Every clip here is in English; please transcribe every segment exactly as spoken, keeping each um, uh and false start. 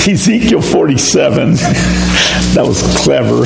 Ezekiel forty-seven. That was clever.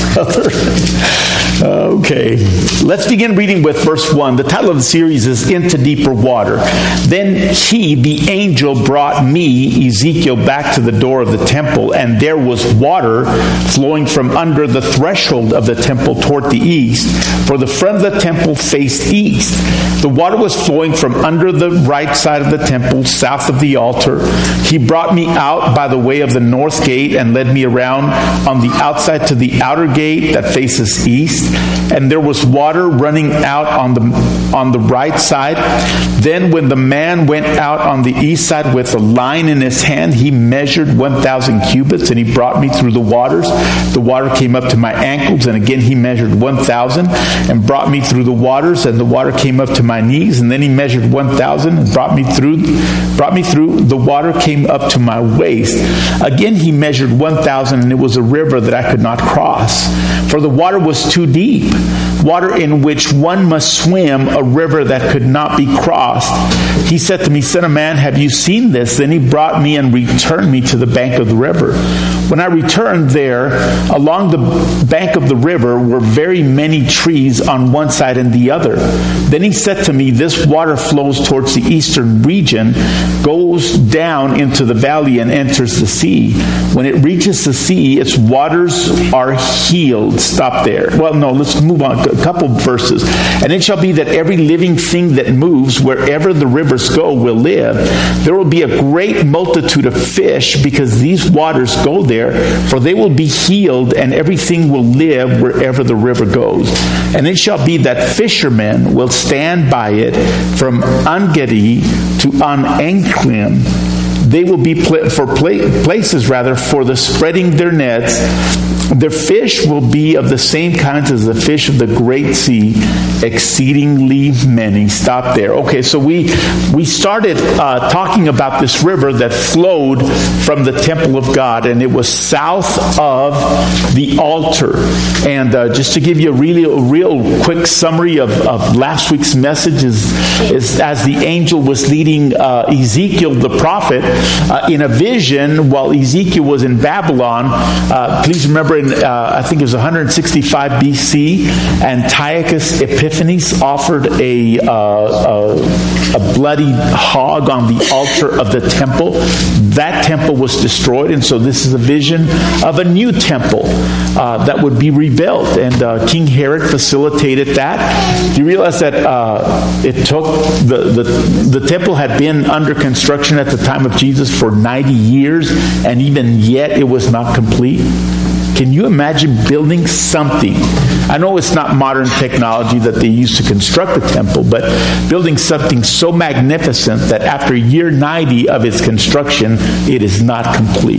Okay. Let's begin reading with verse one. The title of the series is Into Deeper Water. Then he, the angel, brought me, Ezekiel, back to the door of the temple, and there was water flowing from under the threshold of the temple toward the east, for the front of the temple faced east. The water was flowing from under the right side of the temple, south of the altar. He brought me out by the way of the north gate and led me around on the outside to the outer gate that faces east. And there was water running out on the on the right side. Then when the man went out on the east side with a line in his hand, he measured one thousand cubits, and he brought me through the waters. The water came up to my ankles, and again he measured one thousand and brought me through the waters, and the water came up to my knees. And then he measured one thousand and brought me through brought me through the water came up to my waist. Again he measured one thousand, and it was a river that I could not cross, for the water was too deep, water in which one must swim, a river that could not be crossed. He said to me, Son of man, have you seen this? Then he brought me and returned me to the bank of the river. When I returned there, along the bank of the river were very many trees on one side and the other. Then he said to me, this water flows towards the eastern region, goes down into the valley and enters the sea. When it reaches the sea, its waters are healed. Stop there. Well, no, let's move on a couple verses. And it shall be that every living thing that moves wherever the rivers go will live. There will be a great multitude of fish because these waters go there, for they will be healed, and everything will live wherever the river goes. And it shall be that fishermen will stand by it from En-gedi to En-Eglaim. They will be pl- for pla- places rather for the spreading their nets. Their fish will be of the same kinds as the fish of the great sea, exceedingly many. Stop there. Okay, so we we started uh, talking about this river that flowed from the temple of God, and it was south of the altar. And uh, just to give you a really a real quick summary of, of last week's message is, is as the angel was leading uh, Ezekiel the prophet uh, in a vision while Ezekiel was in Babylon. Uh, please remember in, uh, I think it was one hundred sixty-five B C, Antiochus Epiphanes offered a, uh, a, a bloody hog on the altar of the temple. That temple was destroyed, and so this is a vision of a new temple uh, that would be rebuilt. And uh, King Herod facilitated that. You realize that uh, it took, the, the, the temple had been under construction at the time of Jesus for ninety years, and even yet it was not complete. Can you imagine building something? I know it's not modern technology that they use to construct a temple, but building something so magnificent that after year ninety of its construction, it is not complete.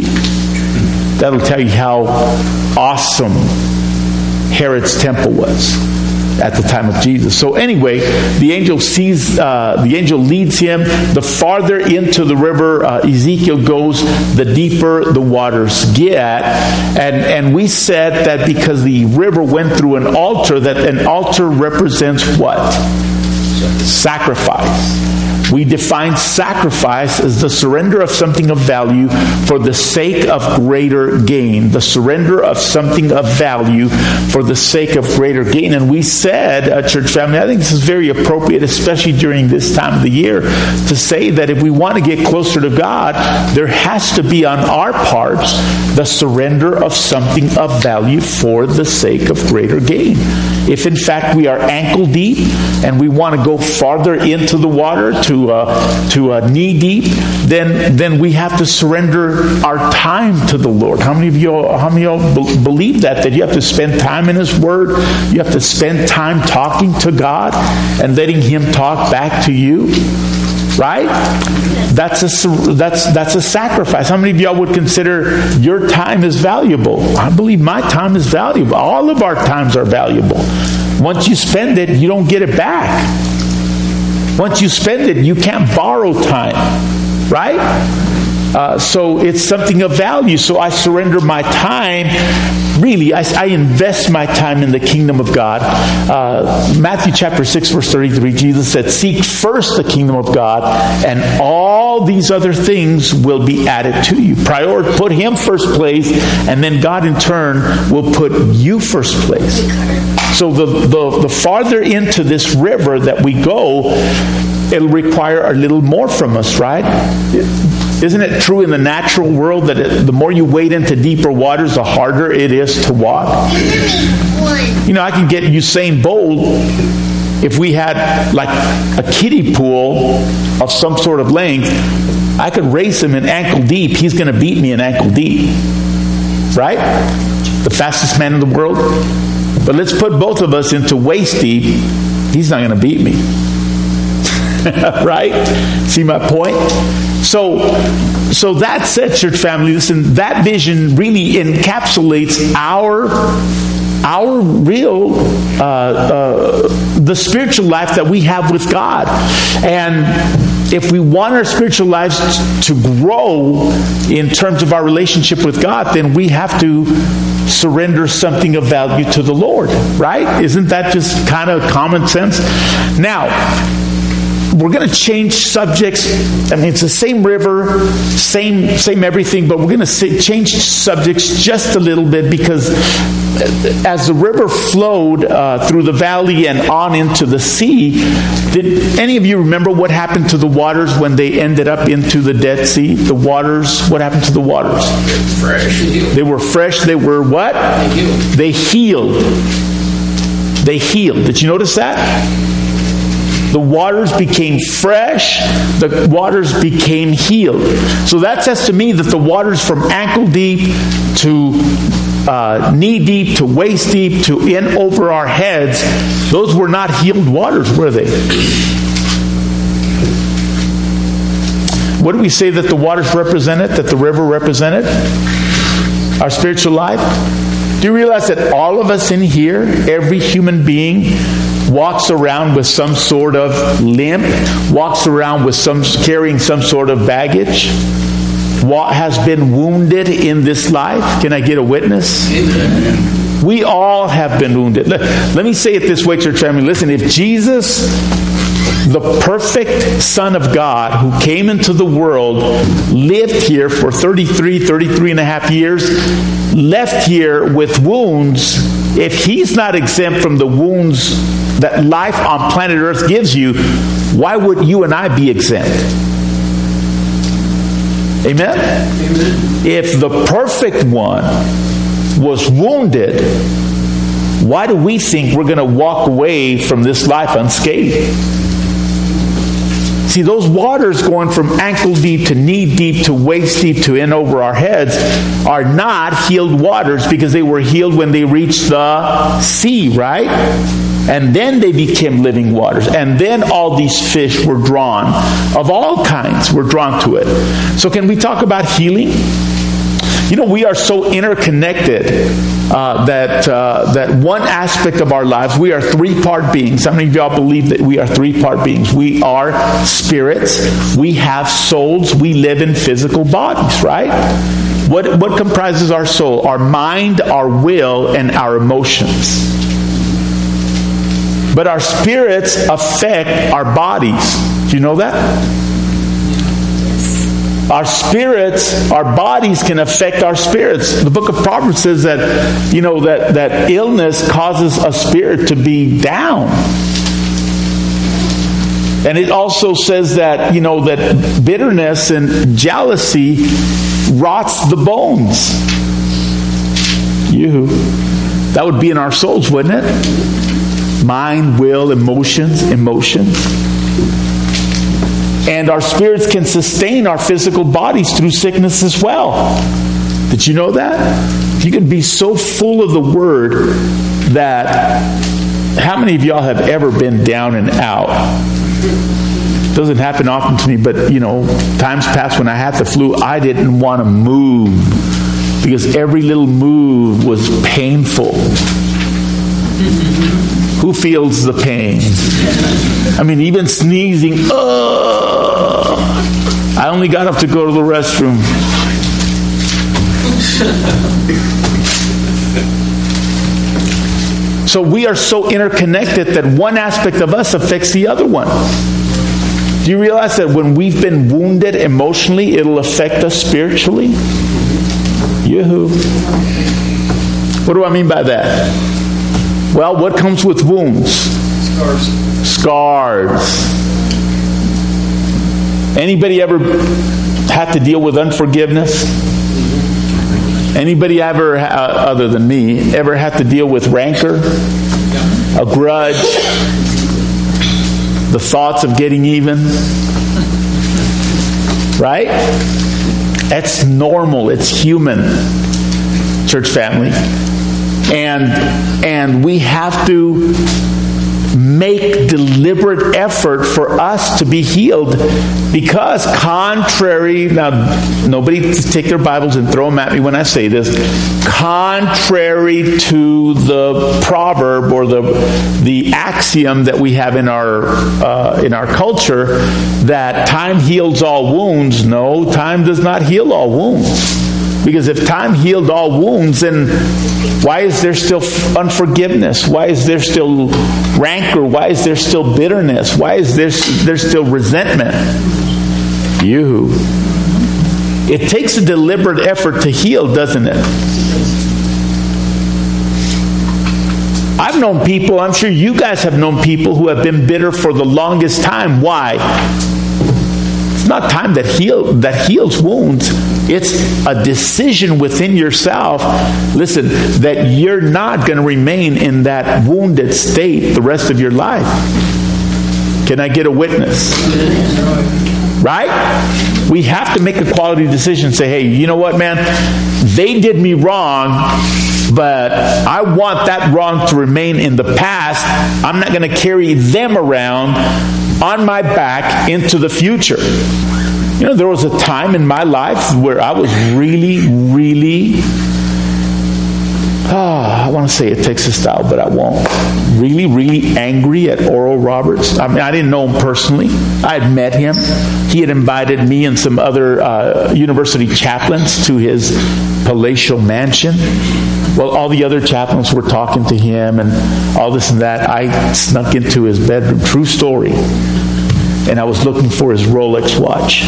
That'll tell you how awesome Herod's temple was at the time of Jesus. So anyway, the angel sees, uh, the angel leads him. The farther into the river uh, Ezekiel goes, the deeper the waters get. And, and we said that because the river went through an altar, that an altar represents what? Sacrifice. We define sacrifice as the surrender of something of value for the sake of greater gain. The surrender of something of value for the sake of greater gain. And we said, uh, church family, I think this is very appropriate, especially during this time of the year, to say that if we want to get closer to God, there has to be on our parts the surrender of something of value for the sake of greater gain. If in fact we are ankle deep and we want to go farther into the water to uh, to uh, knee deep, then then we have to surrender our time to the Lord. How many of you how many of y'all be- believe that that you have to spend time in His Word? You have to spend time talking to God and letting Him talk back to you. Right? That's a that's that's a sacrifice. How many of y'all would consider your time is valuable? I believe my time is valuable. All of our times are valuable. Once you spend it, you don't get it back. Once you spend it, you can't borrow time. Right? Uh, so it's something of value. So I surrender my time. Really, I, I invest my time in the kingdom of God. Uh, Matthew chapter six, verse thirty-three, Jesus said, "Seek first the kingdom of God, and all these other things will be added to you." Prior, put Him first place, and then God in turn will put you first place. So the, the, the farther into this river that we go, it'll require a little more from us, right? Isn't it true in the natural world that it, the more you wade into deeper waters, the harder it is to walk? You know, I can get Usain Bolt if we had like a kiddie pool of some sort of length. I could race him in ankle deep. He's going to beat me in ankle deep. Right? The fastest man in the world. But let's put both of us into waist deep. He's not going to beat me. Right? See my point? So, so that's it, church family. Listen, that vision really encapsulates our, our real, uh, uh, the spiritual life that we have with God. And if we want our spiritual lives to grow in terms of our relationship with God, then we have to surrender something of value to the Lord, right? Isn't that just kind of common sense? Now, we're going to change subjects. I mean, it's the same river, same same everything, but we're going to change subjects just a little bit, because as the river flowed uh, through the valley and on into the sea, did any of you remember what happened to the waters when they ended up into the Dead Sea? The waters, what happened to the waters? Fresh. They were fresh. They were what? They healed. They healed. Did you notice that? The waters became fresh. The waters became healed. So that says to me that the waters from ankle deep to uh, knee deep to waist deep to in over our heads, those were not healed waters, were they? What do we say that the waters represented, that the river represented? Our spiritual life. Do you realize that all of us in here, every human being, walks around with some sort of limp, walks around with some carrying some sort of baggage, has been wounded in this life? Can I get a witness? Amen. We all have been wounded. Let, let me say it this way, church family. Listen, if Jesus, the perfect Son of God who came into the world, lived here for thirty-three, thirty-three and a half years, left here with wounds, if He's not exempt from the wounds that life on planet Earth gives you, why would you and I be exempt? Amen? Amen. If the perfect one was wounded, why do we think we're going to walk away from this life unscathed? See, those waters going from ankle deep to knee deep to waist deep to in over our heads are not healed waters, because they were healed when they reached the sea, right? And then they became living waters. And then all these fish were drawn, of all kinds, were drawn to it. So can we talk about healing? You know, we are so interconnected uh, that uh, that one aspect of our lives, we are three-part beings. How many of y'all believe that we are three-part beings? We are spirits, we have souls, we live in physical bodies, right? What, what comprises our soul? Our mind, our will, and our emotions. But our spirits affect our bodies. Do you know that? Our spirits, our bodies can affect our spirits. The book of Proverbs says that, you know, that, that illness causes a spirit to be down. And it also says that, you know, that bitterness and jealousy rots the bones. You, that would be in our souls, wouldn't it? Mind, will, emotions, emotions. And our spirits can sustain our physical bodies through sickness as well. Did you know that? You can be so full of the Word that, how many of y'all have ever been down and out? It doesn't happen often to me, but, you know, times past when I had the flu, I didn't want to move because every little move was painful. Who feels the pain? I mean, even sneezing. Oh, I only got up to go to the restroom. So we are so interconnected that one aspect of us affects the other one. Do you realize that when we've been wounded emotionally, it'll affect us spiritually? Yoo-hoo. What do I mean by that? Well, what comes with wounds? Scars. Scars. Anybody ever had to deal with unforgiveness? Anybody ever, uh, other than me, ever had to deal with rancor? A grudge? The thoughts of getting even? Right? That's normal. It's human, church family. And and we have to make deliberate effort for us to be healed, because contrary, now nobody take their Bibles and throw them at me when I say this, contrary to the proverb or the the axiom that we have in our uh, in our culture that time heals all wounds. No, time does not heal all wounds. Because if time healed all wounds, then why is there still unforgiveness? Why is there still rancor? Why is there still bitterness? Why is there, there still resentment? You. It takes a deliberate effort to heal, doesn't it? I've known people, I'm sure you guys have known people who have been bitter for the longest time. Why? It's not time that heal that heals wounds. It's a decision within yourself, listen, that you're not going to remain in that wounded state the rest of your life. Can I get a witness? Right? We have to make a quality decision. Say, hey, you know what, man? They did me wrong, but I want that wrong to remain in the past. I'm not going to carry them around on my back into the future. You know, there was a time in my life where I was really, really, oh, I want to say it Texas style, but I won't. Really, really angry at Oral Roberts. I mean, I didn't know him personally. I had met him. He had invited me and some other uh, university chaplains to his palatial mansion. Well, all the other chaplains were talking to him and all this and that. I snuck into his bedroom. True story. And I was looking for his Rolex watch.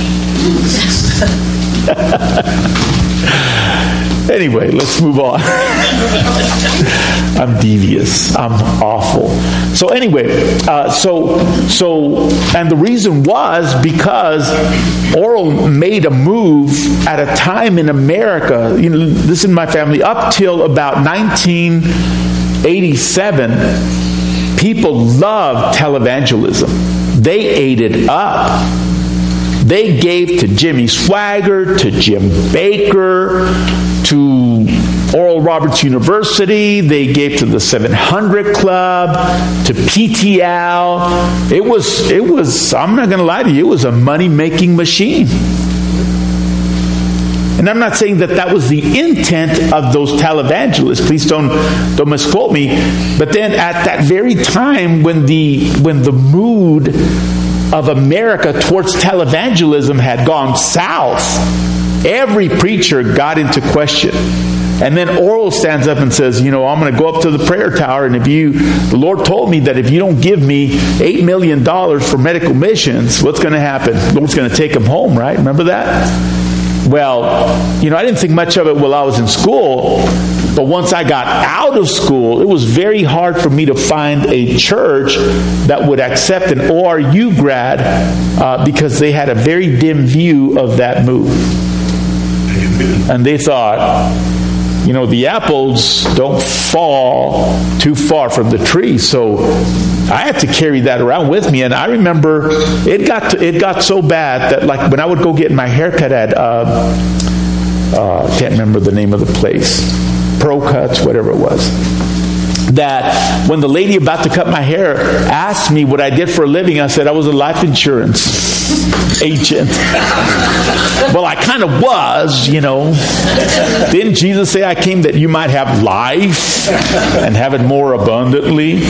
Anyway, let's move on. I'm devious. I'm awful. So anyway, uh, so so, and the reason was because Oral made a move at a time in America. You know, this is my family. Up till about nineteen eighty-seven, people loved televangelism. They ate it up. They gave to Jimmy Swaggart, to Jim Baker, to Oral Roberts University. They gave to the seven hundred Club, to P T L. It was, it was, I'm not going to lie to you, it was a money-making machine. And I'm not saying that that was the intent of those televangelists. Please don't don't misquote me. But then at that very time when the when the mood of America towards televangelism had gone south, every preacher got into question. And then Oral stands up and says, you know, I'm going to go up to the prayer tower, and if you, the Lord told me that if you don't give me eight million dollars for medical missions, what's going to happen? The Lord's going to take them home, right? Remember that? Well, you know, I didn't think much of it while I was in school, but once I got out of school, it was very hard for me to find a church that would accept an O R U grad uh, because they had a very dim view of that move. And they thought, you know, the apples don't fall too far from the tree, so I had to carry that around with me. And I remember it got to, it got so bad that, like, when I would go get my haircut at uh, uh, I can't remember the name of the place, Pro Cuts, whatever it was, that when the lady about to cut my hair asked me what I did for a living, I said I was a life insurance. agent. Well, I kind of was, you know. Didn't Jesus say I came that you might have life and have it more abundantly?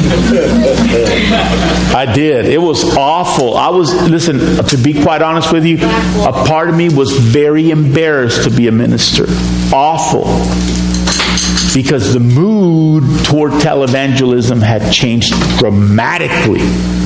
I did. It was awful. I was, listen, to be quite honest with you, a part of me was very embarrassed to be a minister. Awful. Because the mood toward televangelism had changed dramatically.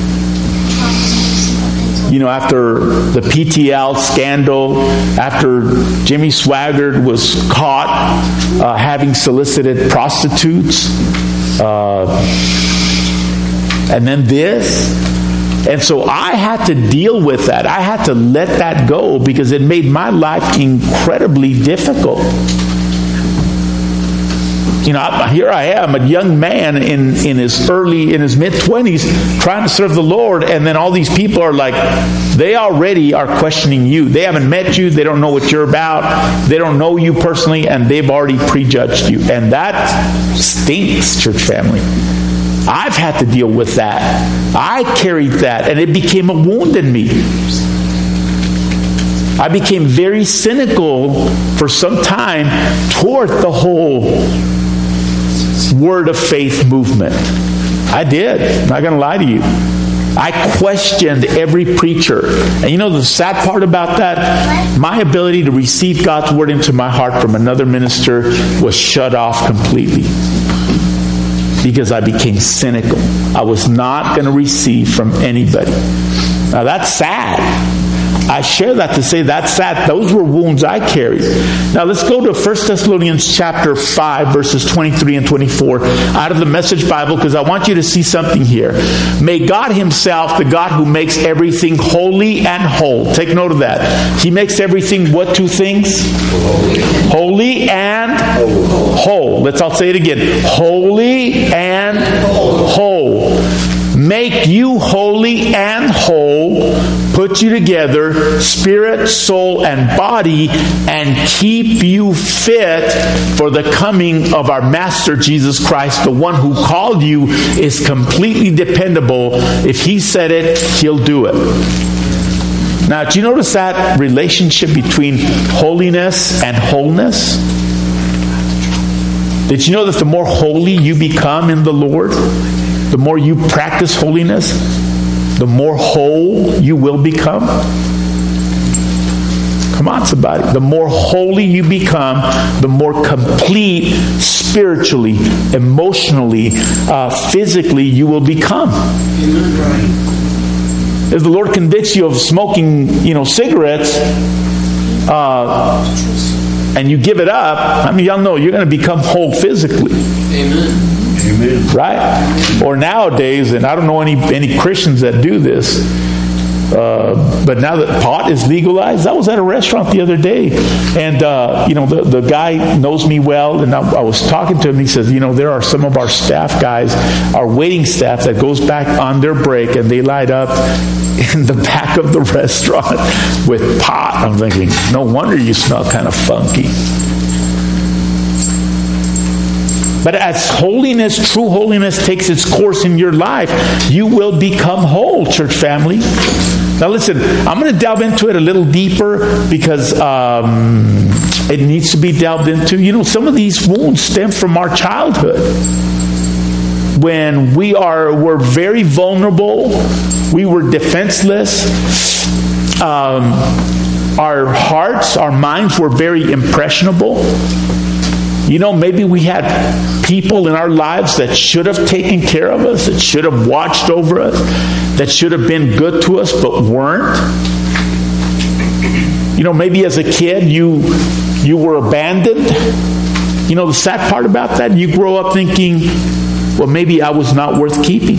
You know, after the P T L scandal, after Jimmy Swaggart was caught uh, having solicited prostitutes, uh, and then this. And so I had to deal with that. I had to let that go because it made my life incredibly difficult. You know, here I am, a young man in, in his early, in his mid-twenties, trying to serve the Lord, and then all these people are like, they already are questioning you. They haven't met you, they don't know what you're about, they don't know you personally, and they've already prejudged you. And that stinks, church family. I've had to deal with that. I carried that, and it became a wound in me. I became very cynical for some time toward the whole Word of Faith movement. I did. I'm not going to lie to you. I questioned every preacher. And you know the sad part about that? My ability to receive God's Word into my heart from another minister was shut off completely. Because I became cynical. I was not going to receive from anybody. Now that's sad. I share that to say that's sad. Those were wounds I carried. Now let's go to First Thessalonians chapter five, verses twenty-three and twenty-four out of the Message Bible, because I want you to see something here. May God Himself, the God who makes everything holy and whole. Take note of that. He makes everything what two things? Holy, holy and whole. Let's all say it again. Holy and whole. Make you holy and whole, put you together, spirit, soul, and body, and keep you fit for the coming of our Master Jesus Christ. The one who called you is completely dependable. If He said it, He'll do it. Now, do you notice that relationship between holiness and wholeness? Did you know that the more holy you become in the Lord, the more you practice holiness, the more whole you will become? Come on, somebody. The more holy you become, the more complete spiritually, emotionally, uh, physically you will become. If the Lord convicts you of smoking, you know, cigarettes, uh, and you give it up, I mean, y'all know you're going to become whole physically. Amen. Amen. Right? Or nowadays, and I don't know any any Christians that do this, uh, but now that pot is legalized, I was at a restaurant the other day, and uh, you know the, the guy knows me well, and I, I was talking to him. He says, you know, there are some of our staff guys, our waiting staff, that goes back on their break and they light up in the back of the restaurant with pot. I'm thinking, no wonder you smell kind of funky. But as holiness, true holiness takes its course in your life, you will become whole, church family. Now listen, I'm going to delve into it a little deeper because um, it needs to be delved into. You know, some of these wounds stem from our childhood. When we are were very vulnerable, we were defenseless. Um, our hearts, our minds were very impressionable. You know, maybe we had people in our lives that should have taken care of us, that should have watched over us, that should have been good to us, but weren't. You know, maybe as a kid, you you were abandoned. You know, the sad part about that, you grow up thinking, well, maybe I was not worth keeping.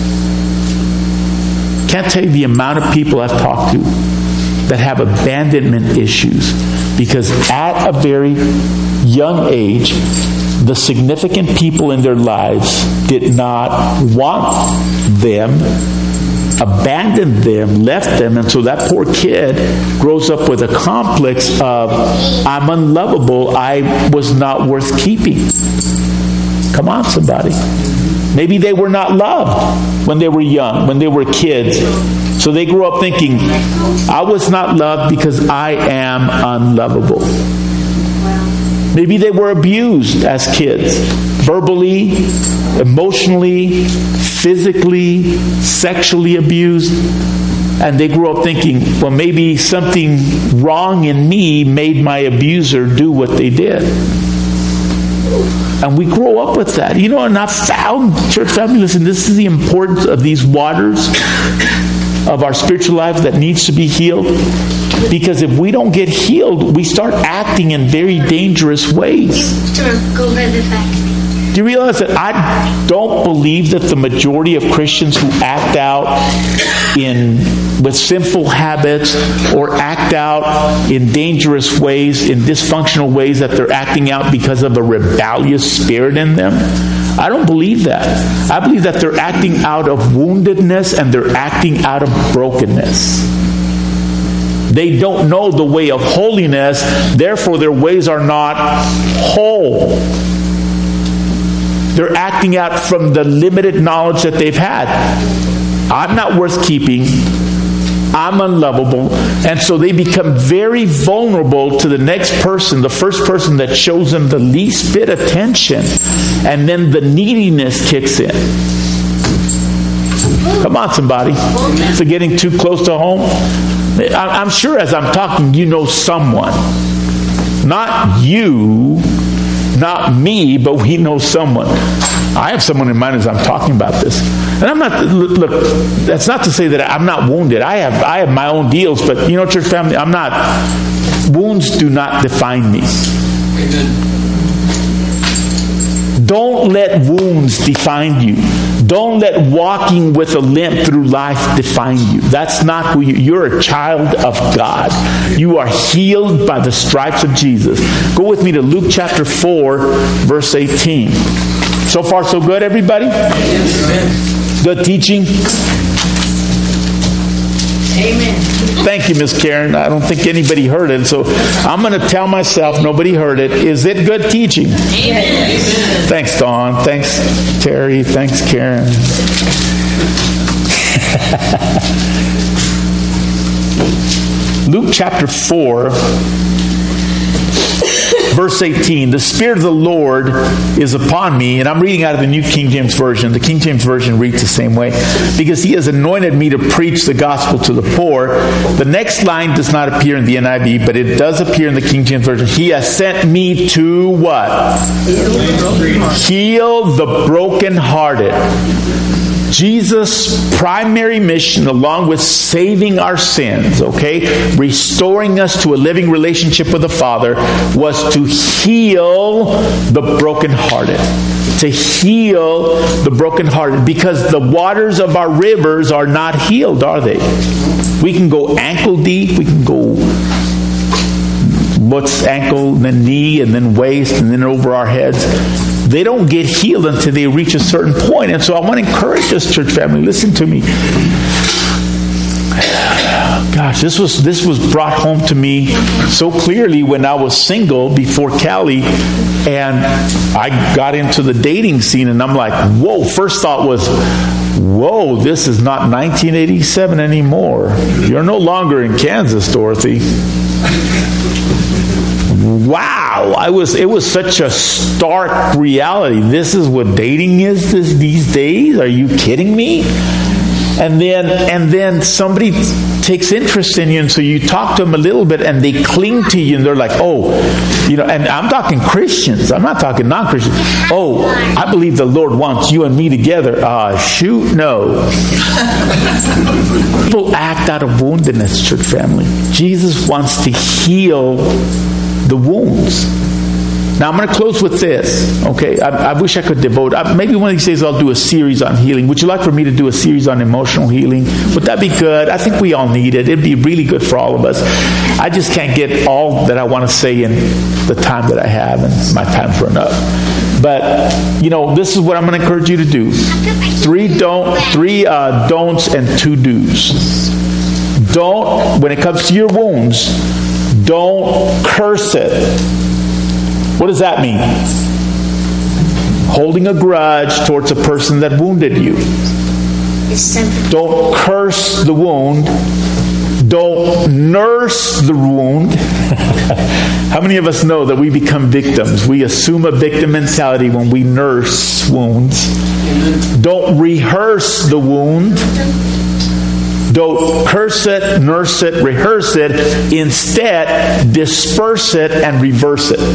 Can't tell you the amount of people I've talked to that have abandonment issues because at a very young age, the significant people in their lives did not want them, abandoned them, left them, and so that poor kid grows up with a complex of, I'm unlovable, I was not worth keeping. Come on, somebody. Maybe they were not loved when they were young, when they were kids. So they grew up thinking, I was not loved because I am unlovable. Maybe they were abused as kids, verbally, emotionally, physically, sexually abused. And they grew up thinking, well, maybe something wrong in me made my abuser do what they did. And we grow up with that. You know, and I've found, church family, listen, this is the importance of these waters of our spiritual lives that needs to be healed. Because if we don't get healed, we start acting in very dangerous ways. Go over the facts. Do you realize that I don't believe that the majority of Christians who act out in with sinful habits or act out in dangerous ways, in dysfunctional ways, that they're acting out because of a rebellious spirit in them? I don't believe that. I believe that they're acting out of woundedness and they're acting out of brokenness. They don't know the way of holiness, therefore their ways are not whole. They're acting out from the limited knowledge that they've had. I'm not worth keeping. I'm unlovable. And so they become very vulnerable to the next person, the first person that shows them the least bit attention. And then the neediness kicks in. Come on, somebody. Is it getting too close to home? I'm sure as I'm talking, you know someone. Not you, not me, but we know someone. I have someone in mind as I'm talking about this. And I'm not, look, that's not to say that I'm not wounded. I have I have my own deals, but you know, church family, I'm not, wounds do not define me. Don't let wounds define you. Don't let walking with a limp through life define you. That's not who you, you're a child of God. You are healed by the stripes of Jesus. Go with me to Luke chapter four, verse eighteen. So far, so good, everybody? Good teaching? Amen. Thank you, Miss Karen. I don't think anybody heard it, so I'm going to tell myself nobody heard it. Is it good teaching? Amen. Thanks, Dawn. Thanks, Terry. Thanks, Karen. Luke chapter four, verse eighteen. The Spirit of the Lord is upon me, and I'm reading out of the New King James Version. The King James Version reads the same way. Because He has anointed me to preach the gospel to the poor. The next line does not appear in the N I V, but it does appear in the King James Version. He has sent me to what? Heal the brokenhearted. Jesus' primary mission, along with saving our sins, okay, restoring us to a living relationship with the Father, was to heal the brokenhearted. To heal the brokenhearted. Because the waters of our rivers are not healed, are they? We can go ankle deep, we can go what's ankle, and then knee, and then waist, and then over our heads. They don't get healed until they reach a certain point. And so I want to encourage us, church family, listen to me. Gosh, this was this was brought home to me so clearly when I was single before Callie, and I got into the dating scene, and I'm like, whoa, first thought was, whoa, this is not nineteen eighty-seven anymore. You're no longer in Kansas, Dorothy. Wow, I was. It was such a stark reality. This is what dating is this, these days? Are you kidding me? And then, and then somebody takes interest in you, and so you talk to them a little bit, and they cling to you, and they're like, "Oh, you know." And I'm talking Christians. I'm not talking non-Christians. Oh, I believe the Lord wants you and me together. Ah, uh, shoot, no. People act out of woundedness, church family. Jesus wants to heal the wounds. Now I'm going to close with this. Okay, I, I wish I could devote. I, maybe one of these days I'll do a series on healing. Would you like for me to do a series on emotional healing? Would that be good? I think we all need it. It'd be really good for all of us. I just can't get all that I want to say in the time that I have, and my time's run up. But you know, this is what I'm going to encourage you to do: three don't, three uh, don'ts, and two do's. Don't, when it comes to your wounds, don't curse it. What does that mean? holding a grudge towards a person that wounded you. Don't curse the wound. Don't nurse the wound. How many of us know that we become victims? We assume a victim mentality when we nurse wounds. Don't rehearse the wound. Don't curse it, nurse it, rehearse it. Instead, disperse it and reverse it.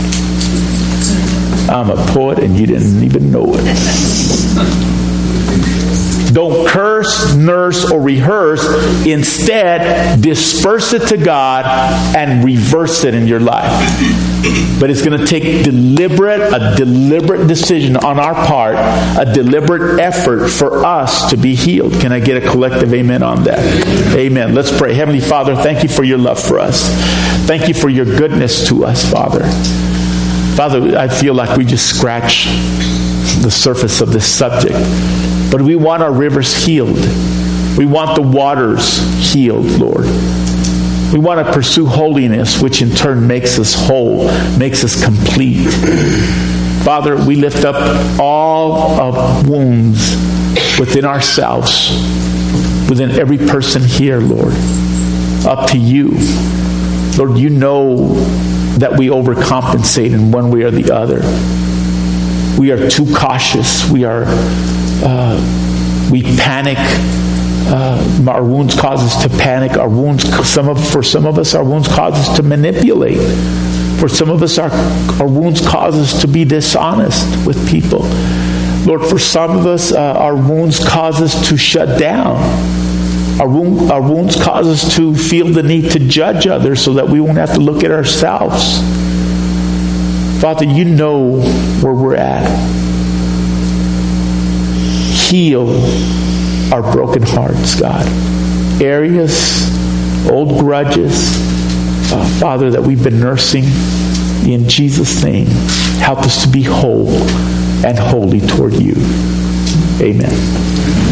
I'm a poet and you didn't even know it. Don't curse, nurse, or rehearse. Instead, disperse it to God and reverse it in your life. But it's going to take deliberate, a deliberate decision on our part, a deliberate effort for us to be healed. Can I get a collective amen on that? Amen. Let's pray. Heavenly Father, thank you for your love for us. Thank you for your goodness to us, Father. Father, I feel like we just scratched the surface of this subject. But we want our rivers healed. We want the waters healed, Lord. We want to pursue holiness, which in turn makes us whole, makes us complete. Father, we lift up all of wounds within ourselves, within every person here, Lord, up to you. Lord, you know that we overcompensate in one way or the other. We are too cautious. We are, uh, we panic. Uh, our wounds cause us to panic. Our wounds, some of, for some of us, our wounds cause us to manipulate. For some of us, our, our wounds cause us to be dishonest with people. Lord, for some of us, uh, our wounds cause us to shut down. Our, wound, our wounds cause us to feel the need to judge others so that we won't have to look at ourselves. Father, you know where we're at. Heal our broken hearts, God. Areas, old grudges, uh, Father, that we've been nursing. In Jesus' name, help us to be whole and holy toward you. Amen.